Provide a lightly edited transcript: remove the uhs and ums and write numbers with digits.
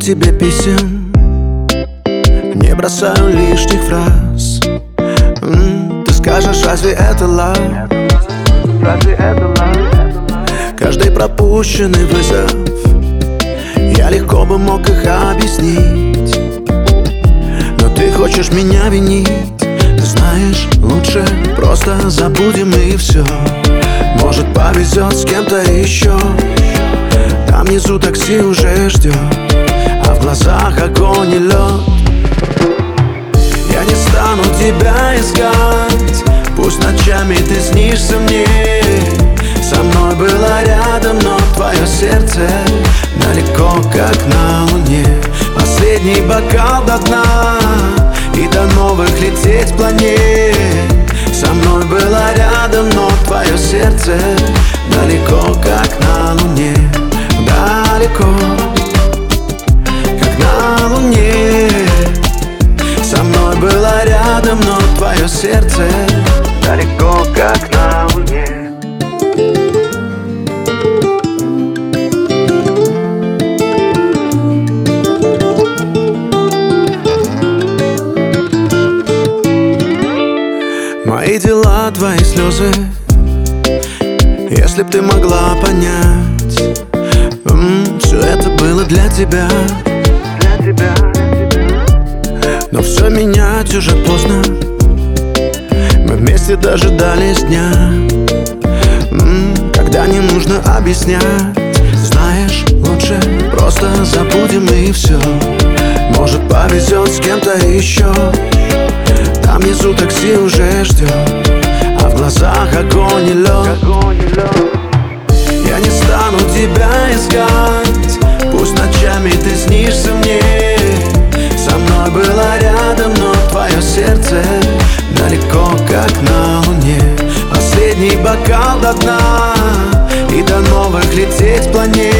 тебе писем, не бросаю лишних фраз. Ты скажешь, разве это love? Каждый пропущенный вызов я легко бы мог их объяснить, но ты хочешь меня винить. Ты знаешь, лучше просто забудем и все. Может, повезет с кем-то еще. Там внизу такси уже ждет, а в глазах огонь и лед. Я не стану тебя искать, пусть ночами ты снишься мне. Со мной было рядом, но твое сердце далеко, как на луне. Последний бокал до дна, и до новых лететь планет. Со мной было рядом, но твое сердце далеко, как на луне. Далеко, как на луне. Со мной было рядом, но твое сердце далеко, как на луне. Мои дела, твои слезы, если б ты могла понять, все это было для тебя. Но все менять уже поздно, мы вместе дожидались дня, когда не нужно объяснять. Знаешь, лучше просто забудем и все. Может, повезет с кем-то еще. Там внизу такси уже ждет, а в глазах огонь и лед. Я не стану тебя искать, пусть ночами ты снишься мне. Со мной было рядом, но твое сердце далеко, как на луне. Последний бокал до дна, и до новых лететь планет.